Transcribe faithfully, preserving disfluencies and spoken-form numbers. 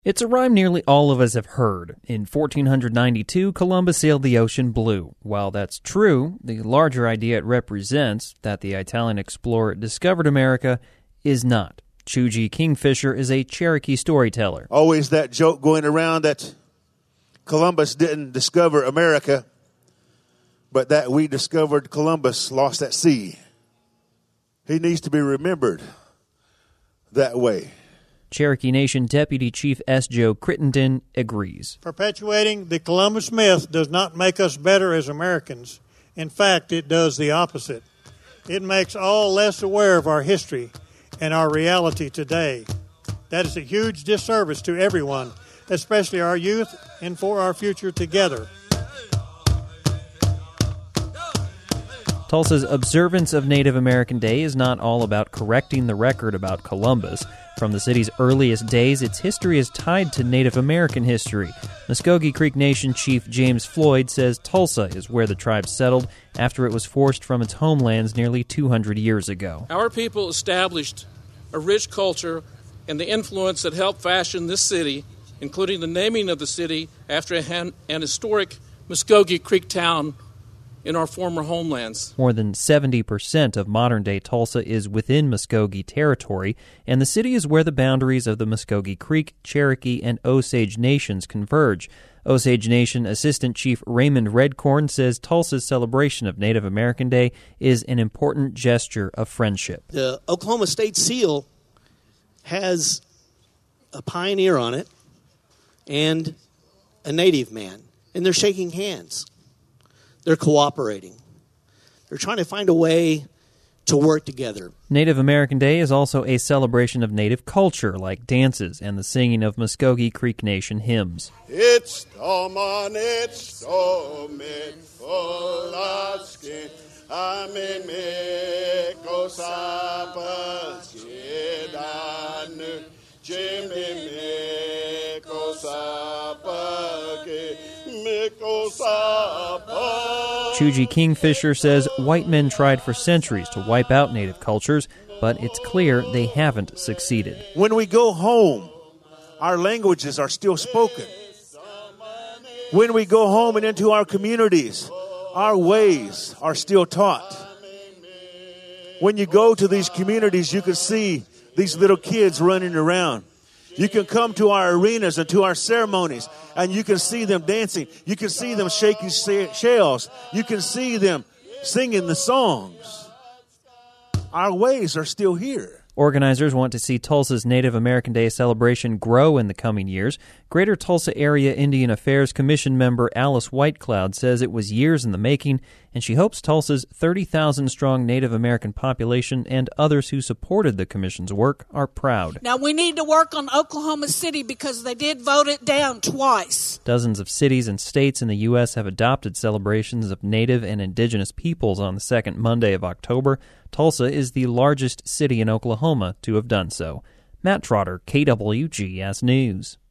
It's a rhyme nearly all of us have heard. In fourteen ninety-two, Columbus sailed the ocean blue. While that's true, the larger idea it represents, that the Italian explorer discovered America, is not. Chuji Kingfisher is a Cherokee storyteller. Always that joke going around that Columbus didn't discover America, but that we discovered Columbus lost at sea. He needs to be remembered that way. Cherokee Nation Deputy Chief S. Joe Crittenden agrees. Perpetuating the Columbus myth does not make us better as Americans. In fact, it does the opposite. It makes all less aware of our history and our reality today. That is a huge disservice to everyone, especially our youth, and for our future together. Tulsa's observance of Native American Day is not all about correcting the record about Columbus. From the city's earliest days, its history is tied to Native American history. Muskogee Creek Nation Chief James Floyd says Tulsa is where the tribe settled after it was forced from its homelands nearly two hundred years ago. Our people established a rich culture and the influence that helped fashion this city, including the naming of the city after an, an historic Muskogee Creek town in our former homelands. More than seventy percent of modern-day Tulsa is within Muskogee territory, and the city is where the boundaries of the Muskogee Creek, Cherokee, and Osage nations converge. Osage Nation Assistant Chief Raymond Redcorn says Tulsa's celebration of Native American Day is an important gesture of friendship. The Oklahoma State seal has a pioneer on it and a native man, and they're shaking hands. They're cooperating. They're trying to find a way to work together. Native American Day is also a celebration of Native culture, like dances and the singing of Muskogee Creek Nation hymns. It's Toman, it's Tomit, full of skin. I'm in Miko Sapas, Yedanu, Jimmy Miko Sapake, Miko Sapake. Chuji Kingfisher says white men tried for centuries to wipe out Native cultures, but it's clear they haven't succeeded. When we go home, our languages are still spoken. When we go home and into our communities, our ways are still taught. When you go to these communities, you can see these little kids running around. You can come to our arenas and to our ceremonies, and you can see them dancing. You can see them shaking shells. You can see them singing the songs. Our ways are still here. Organizers want to see Tulsa's Native American Day celebration grow in the coming years. Greater Tulsa Area Indian Affairs Commission member Alice Whitecloud says it was years in the making, and she hopes Tulsa's thirty thousand strong Native American population and others who supported the commission's work are proud. Now, we need to work on Oklahoma City because they did vote it down twice. Dozens of cities and states in the U S have adopted celebrations of Native and Indigenous peoples on the second Monday of October. Tulsa is the largest city in Oklahoma to have done so. Matt Trotter, K W G S News.